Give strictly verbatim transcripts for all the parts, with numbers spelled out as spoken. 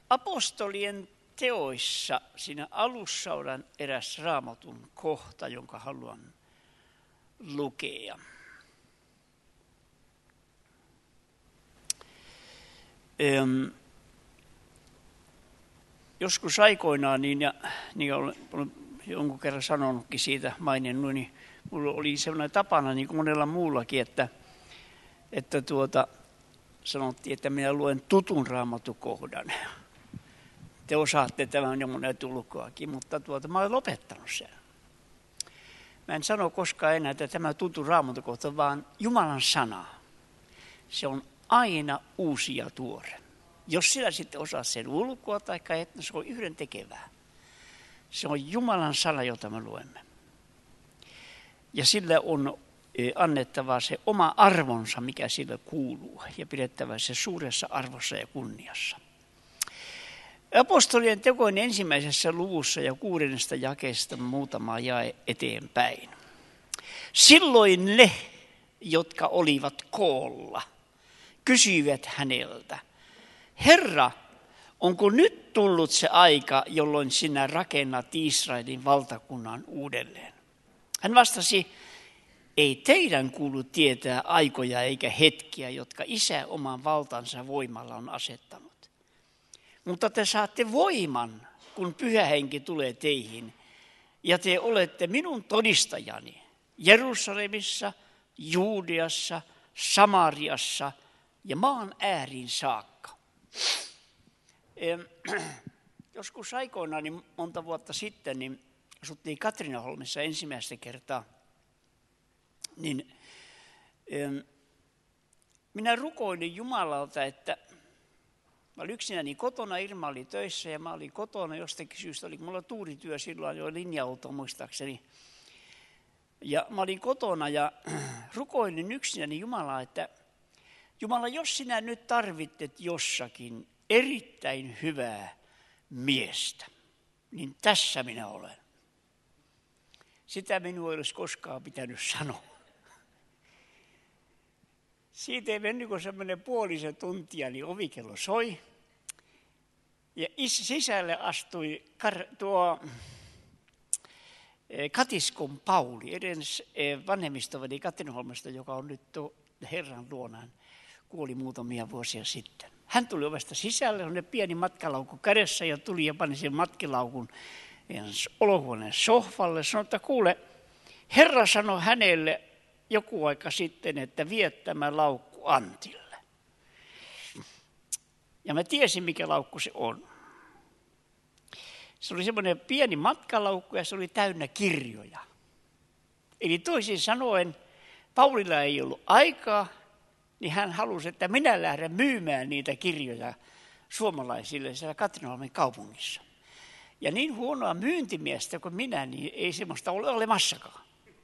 apostolien teoissa siinä alussa on eräs Raamatun kohta, jonka haluan lukea. Öm, joskus aikoinaan, niin, ja, niin olen, olen jonkun kerran sanonutkin siitä maininnut, niin minulla oli sellainen tapana, niin kuin monella muullakin, että, että tuota, sanottiin, että minä luen tutun raamatukohdan. Te osaatte tämän jo monet ulkoakin, mutta tuota, mä olen lopettanut sen. Mä en sano koskaan enää, että tämä tuttu raamatukohta, vaan Jumalan sana. Se on aina uusi ja tuore. Jos sinä sitten osaat sen ulkoa tai et, se on yhden tekevää. Se on Jumalan sana, jota me luemme. Ja sillä on annettava se oma arvonsa, mikä sille kuuluu, ja pidettävä se suuressa arvossa ja kunniassa. Apostolien tekojen ensimmäisessä luvussa ja kuudennesta jakeesta muutama jae eteenpäin. Silloin ne, jotka olivat koolla, kysyivät häneltä, Herra, onko nyt tullut se aika, jolloin sinä rakennat Israelin valtakunnan uudelleen? Hän vastasi, ei teidän kuulu tietää aikoja eikä hetkiä, jotka Isä oman valtansa voimalla on asettanut. Mutta te saatte voiman, kun Pyhä Henki tulee teihin, ja te olette minun todistajani Jerusalemissa, Juudeassa, Samariassa ja maan ääriin saakka. Joskus aikoinaan, niin monta vuotta sitten, niin asuttiin Katriinaholmissa ensimmäistä kertaa. Niin, minä rukoilin Jumalalta, että mä olin yksinäni kotona, Irma oli töissä ja mä olin kotona jostakin syystä. Oli mulla tuurityö silloin jo linja-auto muistaakseni. Ja mä olin kotona ja rukoilin yksinäni Jumalaa, että Jumala, jos sinä nyt tarvitset jossakin erittäin hyvää miestä, niin tässä minä olen. Sitä minua ei olisi koskaan pitänyt sanoa. Siitä ei mennyt kuin semmoinen puolisen tuntia, niin ovikello soi. Ja sisälle astui tuo Katiskon Pauli, edes vanhemmistoveli Katriinaholmasta, joka on nyt Herran luonaan, kuoli muutamia vuosia sitten. Hän tuli ovesta sisälle, on pieni matkalaukku kädessä ja tuli ja pani sen matkilaukun olohuoneen sohvalle. Sanoi, että kuule, Herra sanoi hänelle joku aika sitten, että vie tämä laukku Antille. Ja mä tiesin, mikä laukku se on. Se oli semmoinen pieni matkalaukku ja se oli täynnä kirjoja. Eli toisin sanoen, Paulilla ei ollut aikaa, niin hän halusi, että minä lähden myymään niitä kirjoja suomalaisille siellä Katriinaholmin kaupungissa. Ja niin huonoa myyntimiestä kuin minä, niin ei semmoista ole olemassakaan.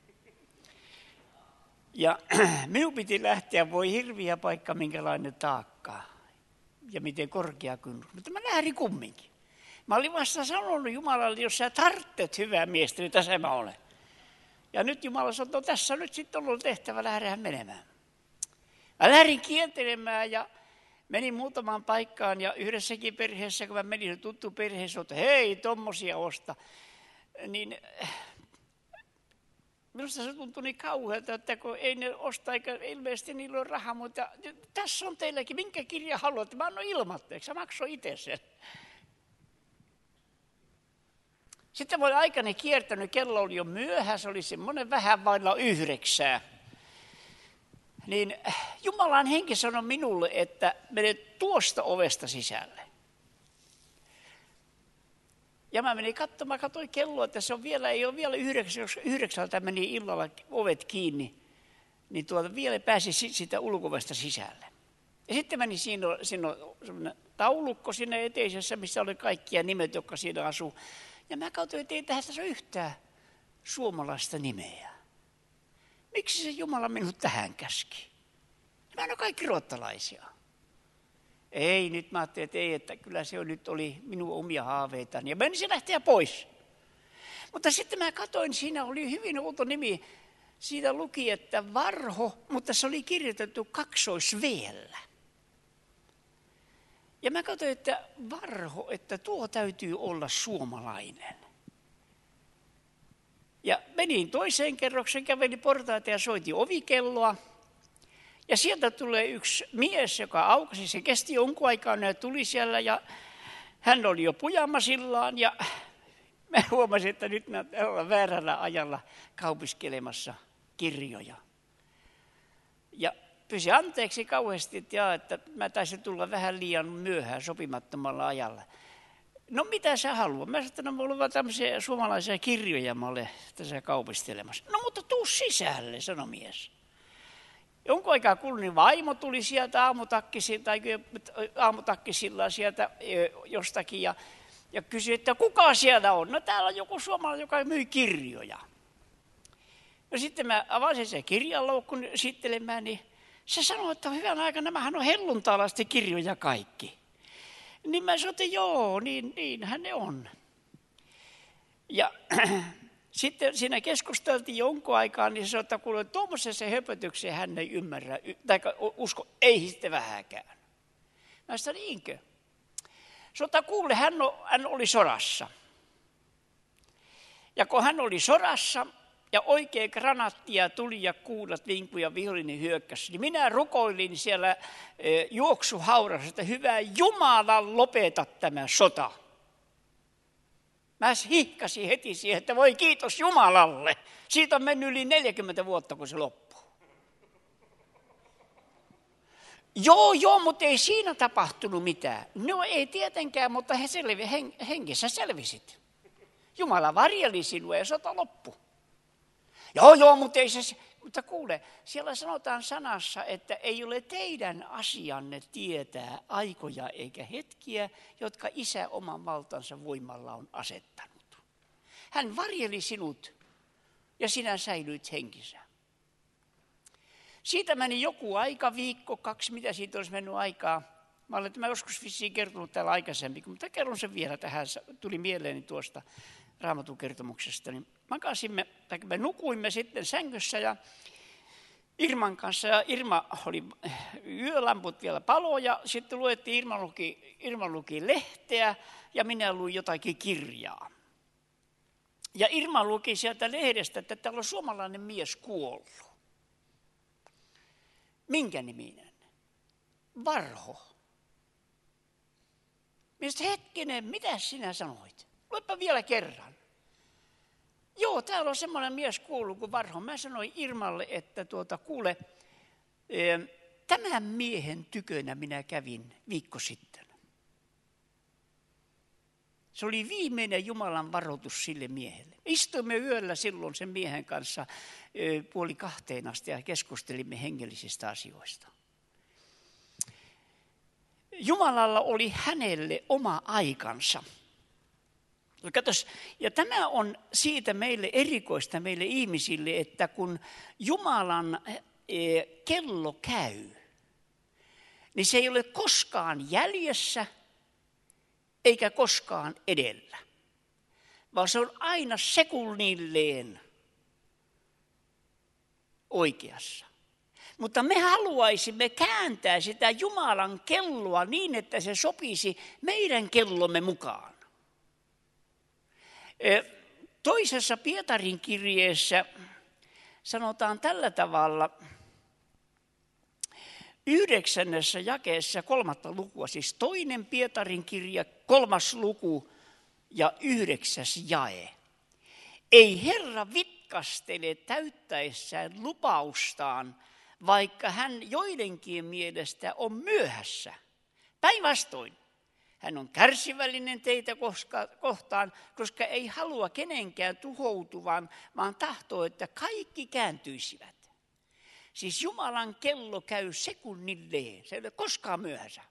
Ja minun piti lähteä, voi hirviä paikka, minkälainen taakka ja miten korkea kynnys. Mutta mä lähdin kumminkin. Mä olin vasta sanonut Jumalalle, jos sä tarvitset hyvää miestä, niin tässä mä olen. Ja nyt Jumala sanoi, että tässä on nyt sitten ollut tehtävä, lähdehän menemään. Mä lähdin kieltelemään ja menin muutamaan paikkaan ja yhdessäkin perheessä, kun mä menin tuttu perheessä, että hei, tommosia osta. Niin minusta se tuntui niin kauhealta, että kun ei ne osta, eikä ilmeisesti niillä ole rahaa, mutta tässä on teilläkin, minkä kirja haluatte? Mä annoin ilmatteeksi, mä maksoin itse sen. Sitten mä olin aikani kiertänyt, kello oli jo myöhä, se oli semmoinen vähän vailla yhdeksää. Niin Jumalan henki sanoi minulle, että mene tuosta ovesta sisälle. Ja mä menin katsomaan, katsoin kelloa, että se on vielä, ei ole vielä yhdeksän, jos yhdeksältä meni illalla ovet kiinni, niin tuolta vielä pääsi sitä ulkovesta sisälle. Ja sitten meni siinä, siinä on semmoinen taulukko siinä eteisessä, missä oli kaikkia nimet, jotka siinä asuu. Ja mä katsoin, että ei tässä ole yhtään suomalaista nimeä. Miksi se Jumala minut tähän käski? Mä en kaikki ruottalaisia. Ei, nyt mä ajattelin, että ei, että kyllä se nyt oli minun omia haaveitani. Ja menisin lähteä pois. Mutta sitten mä katsoin, siinä oli hyvin outo nimi. Siitä luki, että Varho, mutta se oli kirjoitettu kaksoisveellä. Ja mä katsoin, että Varho, että tuo täytyy olla suomalainen. Ja menin toiseen kerrokseen, kävelin portaita ja soitin ovikelloa. Ja sieltä tulee yksi mies, joka aukasi, se kesti jonkun aikaa, ja tuli siellä ja hän oli jo pujamasillaan ja mä huomasin, että nyt mä olen väärällä ajalla kaupiskelemassa kirjoja. Ja pyysin anteeksi kauheasti, että, jaa, että mä taisin tulla vähän liian myöhään sopimattomalla ajalla. No mitä sä haluat? Mä sanoin, että no mulla on tämmöisiä suomalaisia kirjoja, mä olen tässä kaupistelemassa. No mutta tuu sisälle, sanoi mies. Jonkun aikaa kulunut vaimo tuli sieltä aamutakkisilta, tai aamutakkisillaan sieltä jostakin ja, ja kysyi, että kuka siellä on? No täällä on joku suomalainen, joka myy kirjoja. No sitten mä avasin sen kirjanloukkun sittelemään, niin se sanoi, että hyvän aikana nämähän on helluntaalaisten kirjoja kaikki. Niin mä sanoin, että joo, niin, niinhän ne on. Ja sitten siinä keskusteltiin jonkun aikaa, niin se sanoi, että kuule, tuommoisessa höpötykseen hän ei ymmärrä, tai usko, ei sitten vähäkään. Mä sanoin, niinkö? Se sanoi, kuule, hän, on, hän oli sodassa. Ja kun hän oli sodassa, ja oikein granaattia tuli ja kuulat vinkui ja vihollinen hyökkäsi, niin minä rukoilin siellä e, juoksuhaurassa, että hyvä Jumala, lopeta tämä sota. Mä hihkasin heti siihen, että voi kiitos Jumalalle. Siitä on mennyt yli neljäkymmentä vuotta, kun se loppuu. Joo, joo, mutta ei siinä tapahtunut mitään. No ei tietenkään, mutta he selvi, hen, hengessä selvisit. Jumala varjeli sinua ja sota loppui. Joo, joo, mutta ei se... Mutta kuule, siellä sanotaan sanassa, että ei ole teidän asianne tietää aikoja eikä hetkiä, jotka Isä oman valtansa voimalla on asettanut. Hän varjeli sinut ja sinä säilyit henkissä. Siitä meni joku aika, viikko, kaksi, mitä siitä olisi mennyt aikaa. Mä olen tämä joskus vissiin kertonut täällä aikaisemmin, mutta kerron sen vielä tähän, tuli mieleeni tuosta Raamatun kertomuksesta. Niin makasimme, tai me nukuimme sitten sängyssä ja Irman kanssa, ja Irma oli yölamput vielä palo, ja sitten luettiin, Irma luki, Irma luki lehteä, ja minä luin jotakin kirjaa. Ja Irma luki sieltä lehdestä, että täällä on suomalainen mies kuollut. Minkä niminen? Varho. Mistä hetkinen, mitä sinä sanoit? Luepa vielä kerran. Joo, täällä on semmoinen mies kuullut kuin Varho. Mä sanoin Irmalle, että tuota, kuule, tämän miehen tykönä minä kävin viikko sitten. Se oli viimeinen Jumalan varoitus sille miehelle. Istuimme yöllä silloin sen miehen kanssa puoli kahteen asti ja keskustelimme hengellisistä asioista. Jumalalla oli hänelle oma aikansa. Katos, ja tämä on siitä meille erikoista, meille ihmisille, että kun Jumalan kello käy, niin se ei ole koskaan jäljessä eikä koskaan edellä, vaan se on aina sekunnilleen oikeassa. Mutta me haluaisimme kääntää sitä Jumalan kelloa niin, että se sopisi meidän kellomme mukaan. Toisessa Pietarin kirjeessä sanotaan tällä tavalla, yhdeksännessä jakeessa kolmatta lukua, siis toinen Pietarin kirja, kolmas luku ja yhdeksäs jae. Ei Herra vitkastele täyttäessään lupaustaan, vaikka hän joidenkin mielestä on myöhässä. Päinvastoin. Hän on kärsivällinen teitä kohtaan, koska ei halua kenenkään tuhoutuvan, vaan tahtoo, että kaikki kääntyisivät. Siis Jumalan kello käy sekunnilleen, se ei ole koskaan myöhässä.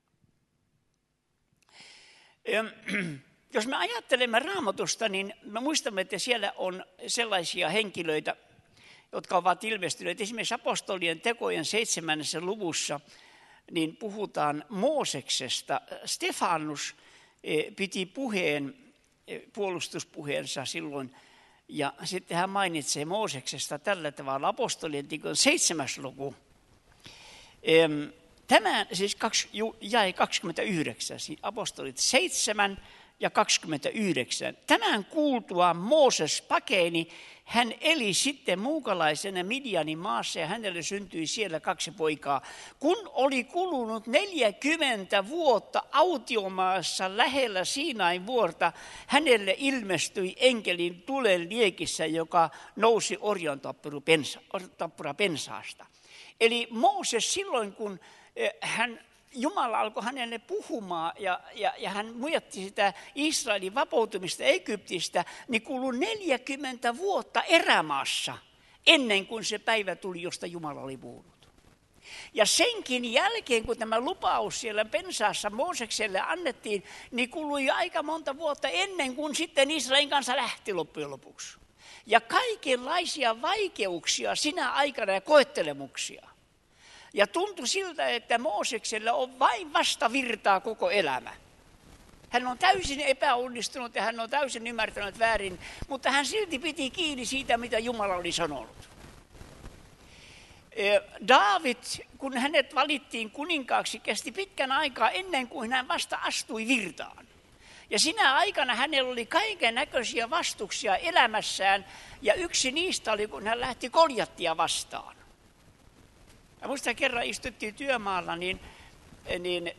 Jos me ajattelemme Raamatusta, niin me muistamme, että siellä on sellaisia henkilöitä, jotka ovat ilmestyneet. Esimerkiksi apostolien tekojen seitsemännessä luvussa niin puhutaan Mooseksesta. Stefanus piti puheen, puolustuspuheensa silloin, ja sitten hän mainitsee Mooseksesta tällä tavalla apostolien tekojen seitsemäs luku. Tämä siis jäi kaksikymmentäyhdeksän, siis apostolit seitsemän ja kaksikymmentäyhdeksän. Tämän kuultuaan Mooses pakeni, hän eli sitten muukalaisena Midianin maassa ja hänelle syntyi siellä kaksi poikaa. Kun oli kulunut neljäkymmentä vuotta autiomaassa lähellä Siinain vuorta, hänelle ilmestyi enkelin tulen liekissä, joka nousi orjantappura pensaasta. Eli Mooses silloin, kun hän Jumala alkoi hänelle puhumaan ja, ja, ja hän muijotti sitä Israelin vapautumista Egyptistä, niin kului neljäkymmentä vuotta erämaassa ennen kuin se päivä tuli, josta Jumala oli puhunut. Ja senkin jälkeen, kun tämä lupaus siellä pensaassa Moosekselle annettiin, niin kului aika monta vuotta ennen kuin sitten Israelin kanssa lähti loppujen lopuksi. Ja kaikenlaisia vaikeuksia sinä aikana ja koettelemuksia. Ja tuntui siltä, että Mooseksella on vain vastavirtaa koko elämä. Hän on täysin epäonnistunut ja hän on täysin ymmärtänyt väärin, mutta hän silti piti kiinni siitä, mitä Jumala oli sanonut. Daavid, kun hänet valittiin kuninkaaksi, kesti pitkän aikaa ennen kuin hän vasta astui virtaan. Ja sinä aikana hänellä oli kaiken näköisiä vastuksia elämässään ja yksi niistä oli, kun hän lähti Goljattia vastaan. Ja muista kerran istuttiin työmaalla niin, niin,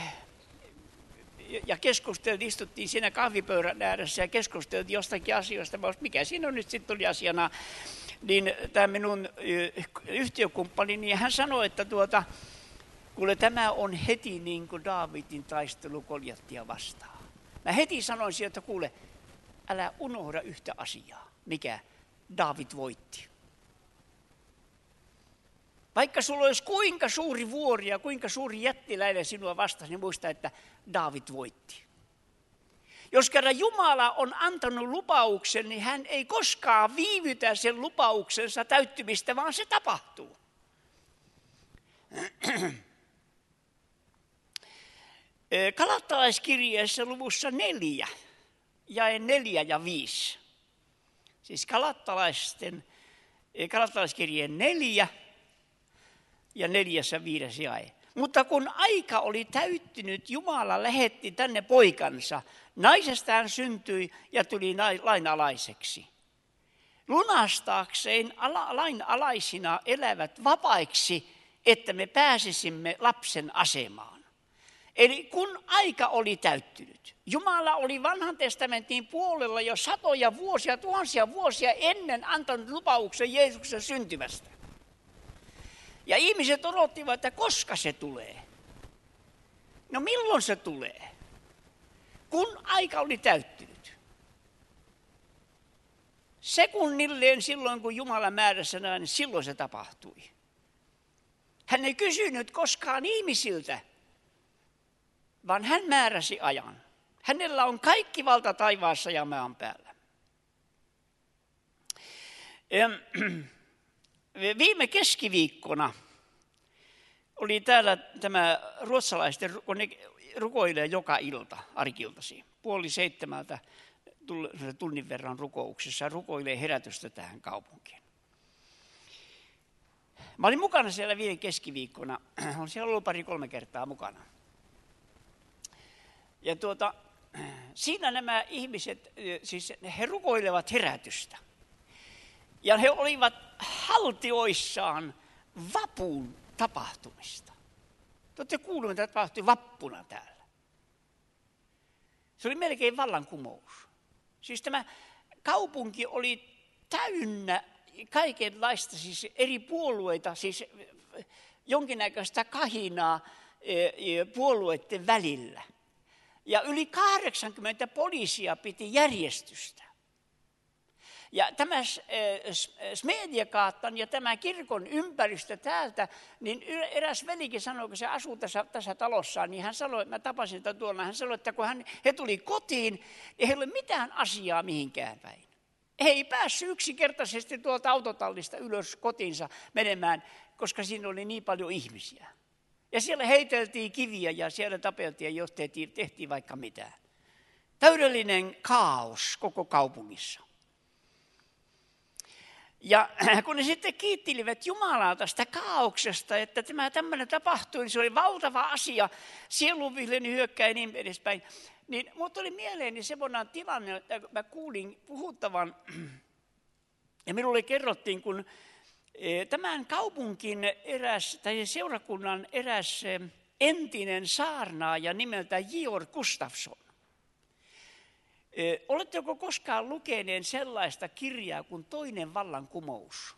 ja keskusteltiin, istuttiin siinä kahvipöydän ääressä ja keskusteltiin jostakin asioista. Mikä siinä on nyt sitten oli asiana, niin tämä minun yhtiökumppani, niin hän sanoi, että tuota, kuule tämä on heti niin kuin Daavidin taistelu Goljattia vastaan. Mä heti sanoisin, että kuule, älä unohda yhtä asiaa, mikä Daavid voitti. Vaikka sulla olisi kuinka suuri vuori ja kuinka suuri jättiläinen sinua vastaan, niin muista, että Daavid voitti. Jos kerran Jumala on antanut lupauksen, niin hän ei koskaan viivytä sen lupauksensa täyttymistä, vaan se tapahtuu. Galattalaiskirjeessä luvussa neljä, jae neljä ja viisi. Siis Galattalaisten, Galattalaiskirjeen neljä ja neljäs ja viides jae. Mutta kun aika oli täyttynyt, Jumala lähetti tänne poikansa. Naisesta hän syntyi ja tuli lainalaiseksi. Lunastaakseen lainalaisina elävät vapaiksi, että me pääsisimme lapsen asemaan. Eli kun aika oli täyttynyt, Jumala oli vanhan testamentin puolella jo satoja vuosia, tuhansia vuosia ennen antanut lupauksen Jeesuksen syntymästä. Ja ihmiset odottivat, että koska se tulee. No milloin se tulee? Kun aika oli täyttynyt. Sekunnilleen silloin, kun Jumala määräsi näin, niin silloin se tapahtui. Hän ei kysynyt koskaan ihmisiltä, vaan hän määräsi ajan. Hänellä on kaikki valta taivaassa ja maan päällä. Viime keskiviikkona oli täällä tämä ruotsalaisten, kun ne rukoilee joka ilta, arkiltasi, puoli seitsemältä tunnin verran rukouksessa, rukoilee herätystä tähän kaupunkiin. Mä olin mukana siellä viime keskiviikkona, olen siellä ollut pari-kolme kertaa mukana. Ja tuota, siinä nämä ihmiset, siis he rukoilevat herätystä. Ja he olivat haltioissaan vapun tapahtumista. Te olette kuulleet, mitä tapahtui vappuna täällä. Se oli melkein vallankumous. Siis tämä kaupunki oli täynnä kaikenlaista, siis eri puolueita, siis jonkinnäköistä kahinaa puolueiden välillä. Ja yli kahdeksankymmentä poliisia piti järjestystä. Ja tämä Smedjegatan ja tämä kirkon ympäristö täältä, niin eräs velikin sanoi, kun se asuu tässä, tässä talossa, niin hän sanoi, mä tapasin sitä tuolla, hän sanoi, että kun hän, he tuli kotiin, ei ole mitään asiaa mihinkään päin. He ei päässyt yksinkertaisesti tuolta autotallista ylös kotiinsa menemään, koska siinä oli niin paljon ihmisiä. Ja siellä heiteltiin kiviä ja siellä tapeltiin ja jos tehtiin, tehtiin vaikka mitään. Täydellinen kaos koko kaupungissa. Ja kun ne sitten kiittelivät Jumalaa tästä kaauksesta, että tämä tämmöinen tapahtui, niin se oli valtava asia, sielunvihleni hyökkää ja niin edespäin. Niin mut tuli mieleeni semmoinen tilanne, että mä kuulin puhuttavan, ja minulle kerrottiin, kun tämän kaupunkin eräs, tai seurakunnan eräs entinen saarnaaja nimeltä Georg Gustafsson. Oletteko koskaan lukeneen sellaista kirjaa kuin Toinen vallankumous?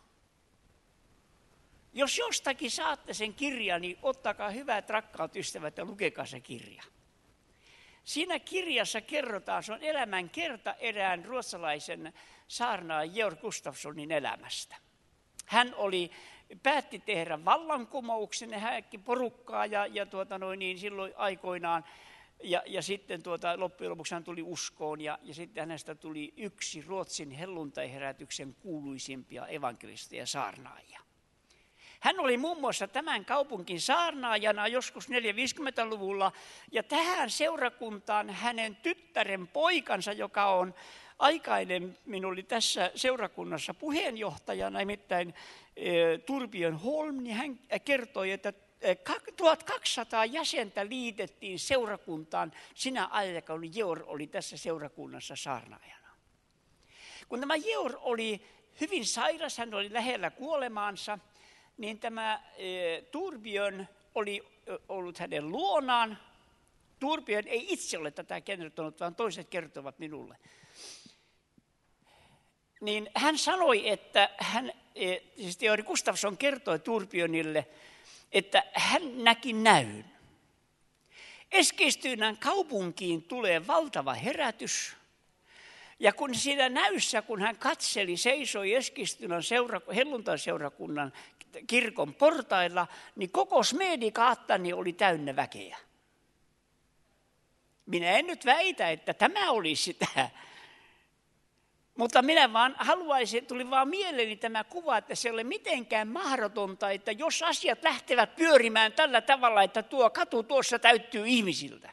Jos jostakin saatte sen kirjan, niin ottakaa hyvät rakkaat ystävät ja lukekaa se kirja. Siinä kirjassa kerrotaan, se on elämän kerta erään ruotsalaisen saarnaajan Georg Gustafssonin elämästä. Hän oli, päätti tehdä vallankumouksen, hänkin porukkaa ja, ja tuota noin, niin silloin aikoinaan. Ja, ja sitten tuota, loppujen lopuksi hän tuli uskoon ja, ja sitten hänestä tuli yksi Ruotsin helluntaiherätyksen kuuluisimpia evankelisteja saarnaajia. Hän oli muun muassa tämän kaupunkin saarnaajana joskus neljäkymmentä-viisikymmentäluvulla ja tähän seurakuntaan hänen tyttären poikansa, joka on aikaisemmin oli tässä seurakunnassa puheenjohtajana, nimittäin e, Turbion Holm, niin hän kertoi, että tuhatkaksisataa jäsentä liitettiin seurakuntaan sinä aikana, kun Georg oli tässä seurakunnassa saarnaajana. Kun tämä Georg oli hyvin sairas, hän oli lähellä kuolemaansa, niin tämä e, Turbion oli ollut hänen luonaan. Turbion ei itse ole tätä kertonut, vaan toiset kertovat minulle. Niin hän sanoi, että hän, e, siis Georg Gustafsson kertoi Turbionille, että hän näki näyn. Eskilstuna kaupunkiin tulee valtava herätys. Ja kun siinä näyssä, kun hän katseli, seisoi Eskilstunan seura, helluntaiseurakunnan kirkon portailla, niin koko Smedikaattani oli täynnä väkeä. Minä en nyt väitä, että tämä oli sitä. Mutta minä vaan haluaisin, tuli vaan mieleeni tämä kuva, että se ei ole mitenkään mahdotonta, että jos asiat lähtevät pyörimään tällä tavalla, että tuo katu tuossa täyttyy ihmisiltä.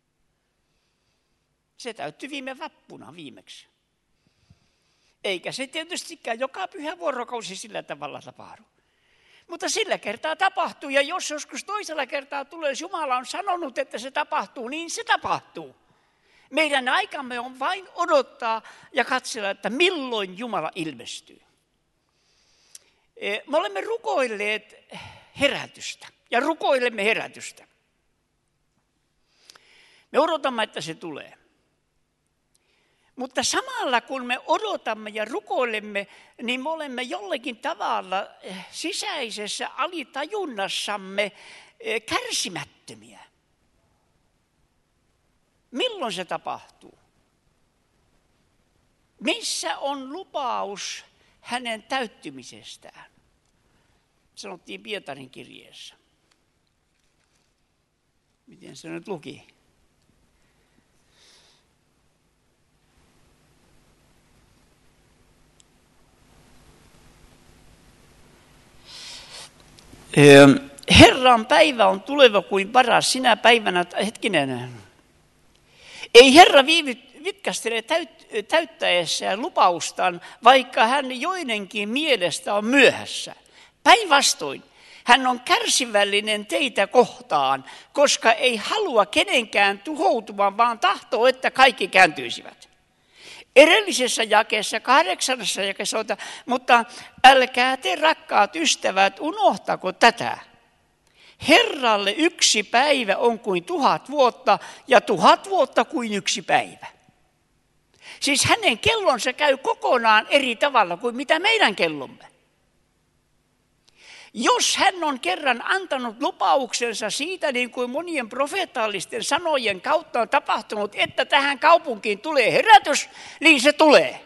Se täyttyi viime vappuna viimeksi. Eikä se tietystikään joka pyhä vuorokausi sillä tavalla tapahdu. Mutta sillä kertaa tapahtuu, ja jos joskus toisella kertaa tulee, jos Jumala on sanonut, että se tapahtuu, niin se tapahtuu. Meidän aikamme on vain odottaa ja katsella, että milloin Jumala ilmestyy. Me olemme rukoilleet herätystä ja rukoilemme herätystä. Me odotamme, että se tulee. Mutta samalla kun me odotamme ja rukoilemme, niin me olemme jollakin tavalla sisäisessä alitajunnassamme kärsimättömiä. Milloin se tapahtuu? Missä on lupaus hänen täyttymisestään? Sanottiin Pietarin kirjeessä. Miten se nyt luki? Herran päivä on tuleva kuin paras sinä päivänä, hetkinen. Ei Herra vitkästele täyttäessään lupaustaan, vaikka hän joidenkin mielestä on myöhässä. Päinvastoin, hän on kärsivällinen teitä kohtaan, koska ei halua kenenkään tuhoutumaan, vaan tahtoo, että kaikki kääntyisivät. Edellisessä jakeessa, kahdeksannessa jakeessa, mutta älkää te rakkaat ystävät, unohtako tätä. Herralle yksi päivä on kuin tuhat vuotta ja tuhat vuotta kuin yksi päivä. Siis hänen kellonsa käy kokonaan eri tavalla kuin mitä meidän kellomme. Jos hän on kerran antanut lupauksensa siitä, niin kuin monien profeetallisten sanojen kautta on tapahtunut, että tähän kaupunkiin tulee herätys, niin se tulee.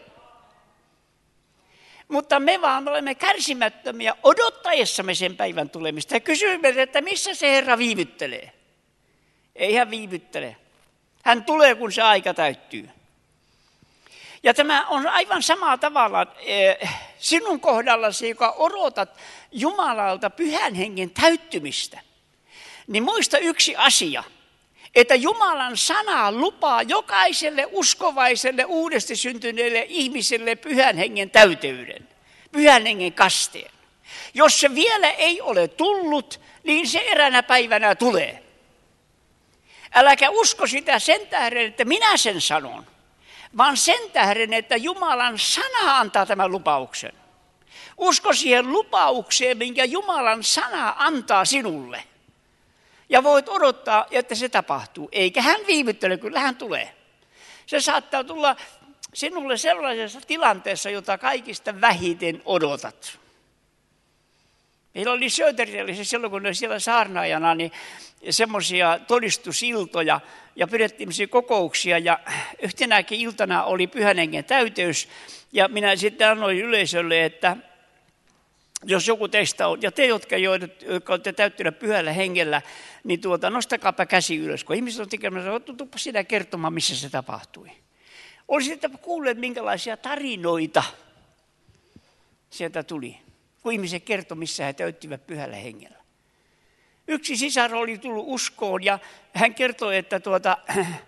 Mutta me vaan olemme kärsimättömiä odottaessamme sen päivän tulemista ja kysymme, että missä se Herra viivyttelee. Ei hän viivyttele. Hän tulee, kun se aika täyttyy. Ja tämä on aivan samalla tavalla sinun kohdallasi, joka odotat Jumalalta pyhän hengen täyttymistä. Niin muista yksi asia, että Jumalan sana lupaa jokaiselle uskovaiselle uudesti syntyneelle ihmiselle pyhän hengen täyteyden. pyhän hengen kasteen. Jos se vielä ei ole tullut, niin se eräänä päivänä tulee. Äläkä usko sitä sen tähden, että minä sen sanon, vaan sen tähden, että Jumalan sana antaa tämän lupauksen. Usko siihen lupaukseen, minkä Jumalan sana antaa sinulle. Ja voit odottaa, että se tapahtuu. Eikä hän viivyttele, kyllä hän tulee. Se saattaa tulla sinulle sellaisessa tilanteessa, jota kaikista vähiten odotat. Meillä oli Söderjärvessä silloin, kun ne siellä saarnaajana, niin semmoisia todistusiltoja ja pidettiin kokouksia. Ja yhtenäkin iltana oli Pyhän Hengen täyteys. Ja minä sitten annoin yleisölle, että jos joku teistä on, ja te, jotka, jotka olette täyttyneet Pyhällä Hengellä, niin tuota, nostakaapa käsi ylös. Kun ihmiset on tekemässä, tuppa sinä kertomaan, missä se tapahtui. Olisitte kuulleet, minkälaisia tarinoita sieltä tuli, kun ihmiset kertoi, missä he täyttivät Pyhällä Hengellä. Yksi sisar oli tullut uskoon ja hän kertoi, että tuota,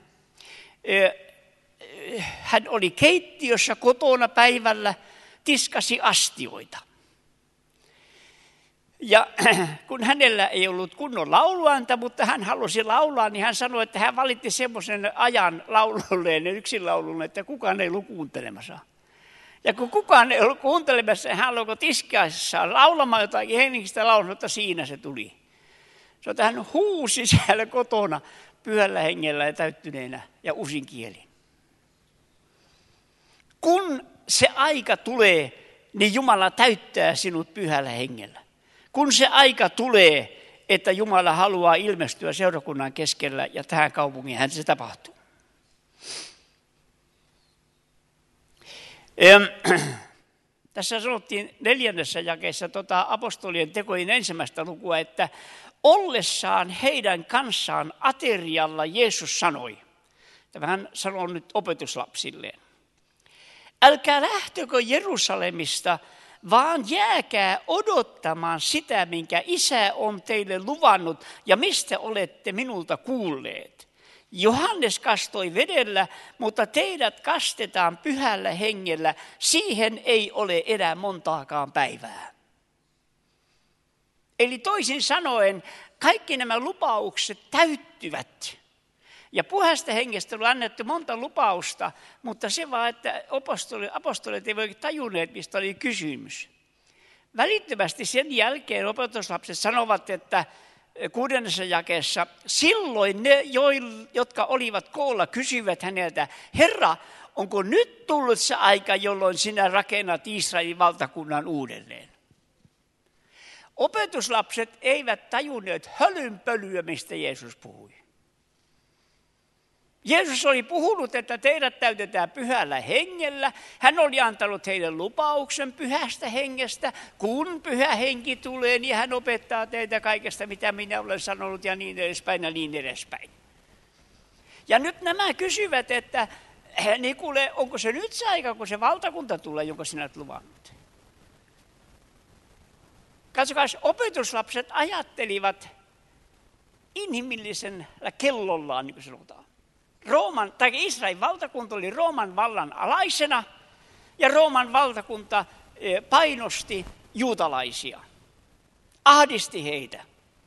hän oli keittiössä kotona päivällä, tiskasi astioita. Ja kun hänellä ei ollut kunnon lauluanta, mutta hän halusi laulaa, niin hän sanoi, että hän valitti semmoisen ajan laululleen, yksin laululle, että kukaan ei ollut kuuntelemassa. Ja kun kukaan ei ollut kuuntelemassa, hän alkoi tiskiaisessaan laulamaan jotakin hengellistä laulua, siinä se tuli. Se on, että hän huusi siellä kotona Pyhällä Hengellä ja täyttyneenä ja usin kieli. Kun se aika tulee, niin Jumala täyttää sinut Pyhällä Hengellä. Kun se aika tulee, että Jumala haluaa ilmestyä seurakunnan keskellä ja tähän kaupunkiin, hän se tapahtuu. Tässä sanottiin neljännessä jakeessa tota apostolien tekojen ensimmäistä lukua, että ollessaan heidän kanssaan aterialla Jeesus sanoi, tämähän sanoo nyt opetuslapsilleen, älkää lähtökö Jerusalemista, vaan jääkää odottamaan sitä, minkä Isä on teille luvannut ja mistä olette minulta kuulleet. Johannes kastoi vedellä, mutta teidät kastetaan Pyhällä Hengellä. Siihen ei ole enää montaakaan päivää. Eli toisin sanoen, kaikki nämä lupaukset täyttyvät. Ja Pyhästä Hengestä on annettu monta lupausta, mutta se vaan, että apostolit, apostolit ei voi tajunneet, mistä oli kysymys. Välittömästi sen jälkeen opetuslapset sanovat, että kuudennessa jakeessa, silloin ne, jotka olivat koolla, kysyivät häneltä, Herra, onko nyt tullut se aika, jolloin sinä rakennat Israelin valtakunnan uudelleen? Opetuslapset eivät tajunneet hölynpölyä, mistä Jeesus puhui. Jeesus oli puhunut, että teidät täytetään Pyhällä Hengellä. Hän oli antanut heille lupauksen Pyhästä Hengestä. Kun Pyhä Henki tulee, niin hän opettaa teitä kaikesta, mitä minä olen sanonut ja niin edespäin ja niin edespäin. Ja nyt nämä kysyvät, että niin kuule, onko se nyt se aika, kun se valtakunta tulee, jonka sinä olet luvannut? Katsokaa, opetuslapset ajattelivat inhimillisellä kellollaan, niin kuin sanotaan. Rooman, tai Israelin valtakunta oli Rooman vallan alaisena ja Rooman valtakunta painosti juutalaisia, ahdisti heitä.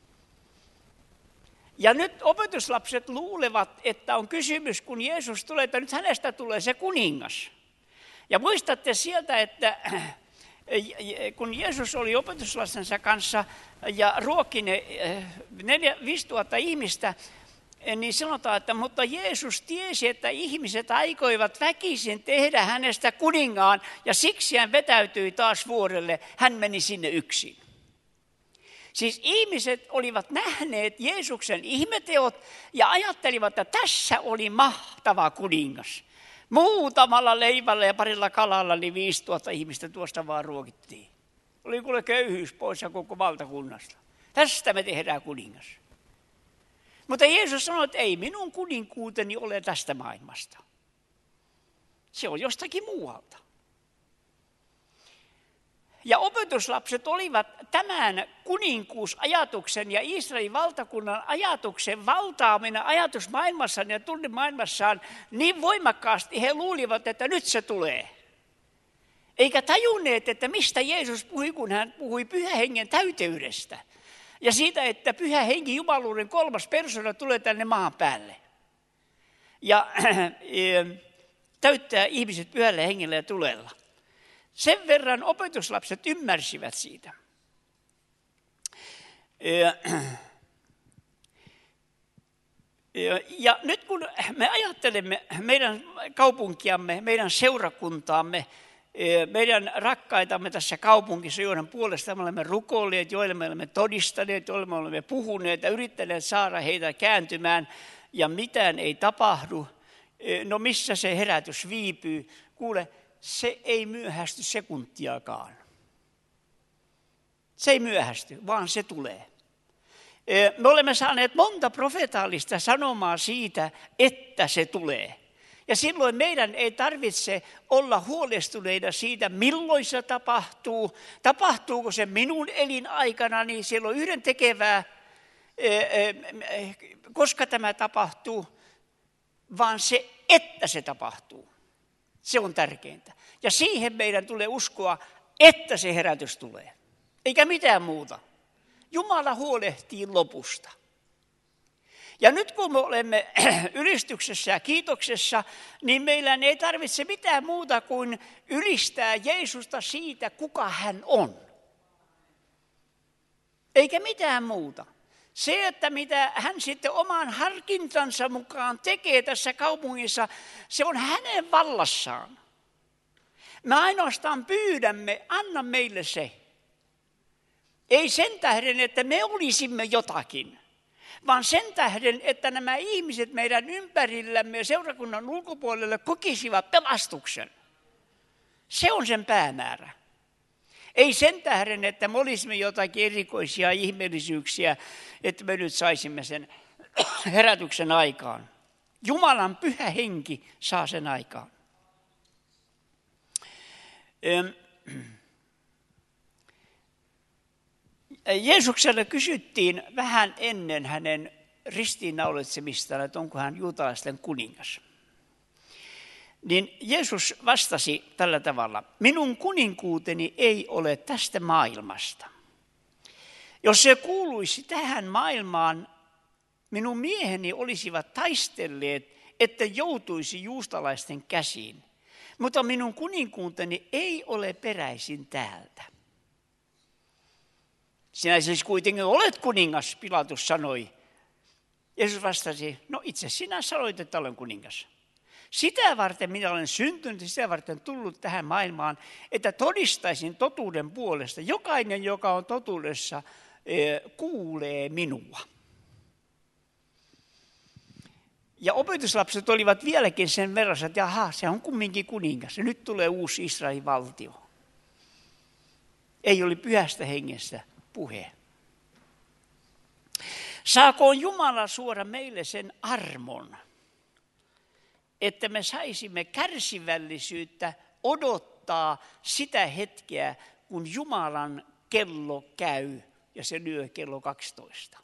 Ja nyt opetuslapset luulevat, että on kysymys, kun Jeesus tulee, että nyt hänestä tulee se kuningas. Ja muistatte sieltä, että kun Jeesus oli opetuslastensa kanssa ja ruokki ne viisi tuhatta ihmistä, niin sanotaan, että mutta Jeesus tiesi, että ihmiset aikoivat väkisin tehdä hänestä kuningaan ja siksi hän vetäytyi taas vuorelle. Hän meni sinne yksin. Siis ihmiset olivat nähneet Jeesuksen ihmeteot ja ajattelivat, että tässä oli mahtava kuningas. Muutamalla leivällä ja parilla kalalla niin viisi tuhatta ihmistä tuosta vaan ruokittiin. Oli kuule köyhyys pois ja koko valtakunnasta. Tästä me tehdään kuningas. Mutta Jeesus sanoi, että ei minun kuninkuuteni ole tästä maailmasta. Se on jostakin muualta. Ja opetuslapset olivat tämän kuninkuusajatuksen ja Israelin valtakunnan ajatuksen valtaaminen ajatusmaailmassaan ja tunnemaailmassaan niin voimakkaasti he luulivat, että nyt se tulee. Eikä tajunneet, että mistä Jeesus puhui, kun hän puhui Pyhän Hengen täyteydestä. Ja siitä, että Pyhä Henki, jumaluuden kolmas persona, tulee tänne maan päälle. Ja täyttää ihmiset Pyhällä Hengellä ja tulella. Sen verran opetuslapset ymmärsivät siitä. Ja nyt kun me ajattelemme meidän kaupunkiamme, meidän seurakuntaamme, meidän rakkaitamme tässä kaupungissa, joiden puolesta me olemme rukoilleet, joille me olemme todistaneet, joille me olemme puhuneet ja yrittäneet saada heitä kääntymään ja mitään ei tapahdu. No missä se herätys viipyy? Kuule, se ei myöhästy sekuntiakaan. Se ei myöhästy, vaan se tulee. Me olemme saaneet monta profetaalista sanomaa siitä, että se tulee. Ja silloin meidän ei tarvitse olla huolestuneita siitä, milloin se tapahtuu. Tapahtuuko se minun elinaikana, niin siellä on yhden tekevää, koska tämä tapahtuu, vaan se, että se tapahtuu. Se on tärkeintä. Ja siihen meidän tulee uskoa, että se herätys tulee. Eikä mitään muuta. Jumala huolehtii lopusta. Ja nyt kun me olemme ylistyksessä ja kiitoksessa, niin meillä ei tarvitse mitään muuta kuin ylistää Jeesusta siitä, kuka hän on. Eikä mitään muuta. Se, että mitä hän sitten oman harkintansa mukaan tekee tässä kaupungissa, se on hänen vallassaan. Me ainoastaan pyydämme, anna meille se. Ei sen tähden, että me olisimme jotakin, vaan sen tähden, että nämä ihmiset meidän ympärillämme ja seurakunnan ulkopuolelle kokisivat pelastuksen. Se on sen päämäärä. Ei sen tähden, että me olisimme jotakin erikoisia ihmeellisyyksiä, että me nyt saisimme sen herätyksen aikaan. Jumalan Pyhä Henki saa sen aikaan. Jeesukselle kysyttiin vähän ennen hänen ristiinnaulitsemistaan, että onko hän juutalaisten kuningas. Niin Jeesus vastasi tällä tavalla, minun kuninkuuteni ei ole tästä maailmasta. Jos se kuuluisi tähän maailmaan, minun mieheni olisivat taistelleet, että joutuisi juutalaisten käsiin. Mutta minun kuninkuuteni ei ole peräisin täältä. Sinä siis kuitenkin olet kuningas, Pilatus sanoi. Jeesus vastasi, no itse sinä sanoit, että olen kuningas. Sitä varten minä olen syntynyt ja sitä varten tullut tähän maailmaan, että todistaisin totuuden puolesta. Jokainen, joka on totuudessa, kuulee minua. Ja opetuslapset olivat vieläkin sen verran, että jaha, se on kumminkin kuningas. Ja nyt tulee uusi Israelin valtio. Ei oli Pyhästä Hengestä puhe. Saakoon Jumala suoda meille sen armon, että me saisimme kärsivällisyyttä odottaa sitä hetkeä, kun Jumalan kello käy ja se lyö kello kaksitoista.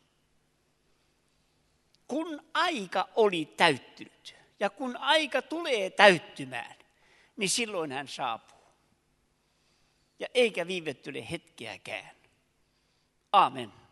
Kun aika oli täyttynyt ja kun aika tulee täyttymään, niin silloin hän saapuu. Ja eikä viivettyle hetkeäkään. Aamen.